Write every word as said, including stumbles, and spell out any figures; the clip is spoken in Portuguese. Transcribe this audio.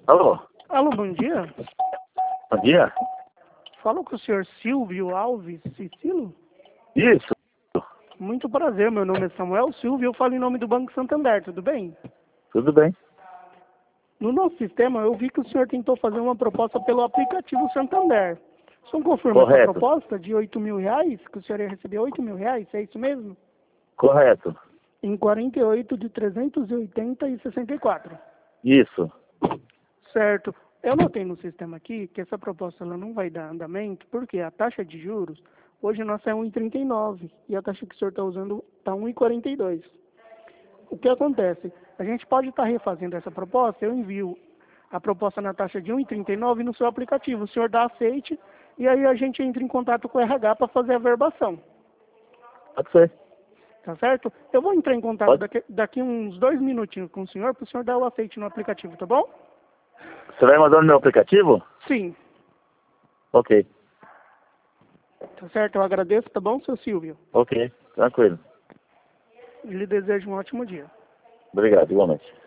Alô? Alô, bom dia. Bom dia? Falo com o senhor Silvio Alves Cicilo? Isso. Muito prazer, meu nome é Samuel Silvio e eu falo em nome do Banco Santander, tudo bem? Tudo bem. No nosso sistema, eu vi que o senhor tentou fazer uma proposta pelo aplicativo Santander. O senhor confirma essa Correto. proposta de oito mil reais, que o senhor ia receber oito mil reais, é isso mesmo? Correto. Em quarenta e oito de trezentos e oitenta e sessenta e quatro. Isso. Certo. Eu notei no sistema aqui que essa proposta ela não vai dar andamento, porque a taxa de juros, hoje nossa é um vírgula trinta e nove e a taxa que o senhor está usando está um vírgula quarenta e dois. O que acontece? A gente pode estar refazendo essa proposta, eu envio a proposta na taxa de um vírgula trinta e nove no seu aplicativo, o senhor dá aceite e aí a gente entra em contato com o R H para fazer a verbação. Pode ser. Tá certo? Eu vou entrar em contato Pode. daqui, daqui uns dois minutinhos com o senhor, para o senhor dar o aceite no aplicativo, tá bom? Você vai mandar no meu aplicativo? Sim. Ok. Tá certo? Eu agradeço, tá bom, seu Silvio? Ok. Tranquilo. Lhe desejo um ótimo dia. Obrigado, igualmente.